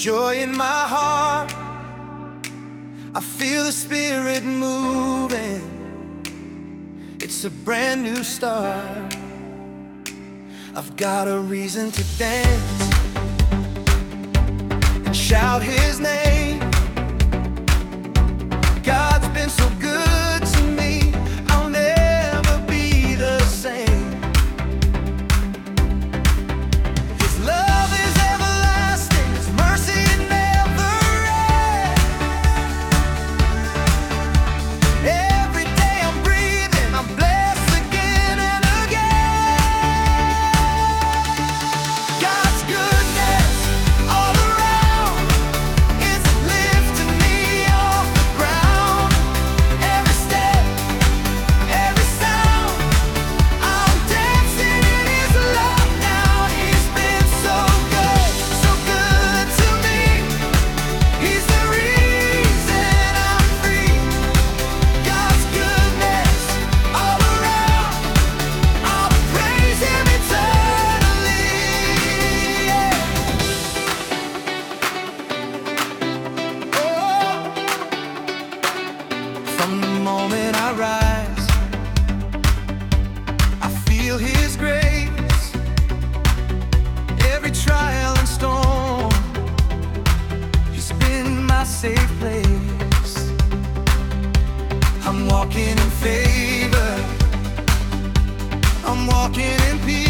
joy in my heart. I feel the Spirit moving. It's a brand new start. I've got a reason to dance and shout His name. God's been so good to me, I'll never be the same. His love is everlasting, His mercy it never ends. Every day I'm breathing, I'm blessed again and again. God's goodness all around is lifting me off the ground. Every step, every sound, I'm dancing in His love now. He's been so good to me. He's the reason I'm free. God's goodness all around, I'll praise Him eternally. Oh, from the moment I rise, I feel His grace. Every trial and storm, He's been my safe place. I'm walking in favor, I'm walking in peace.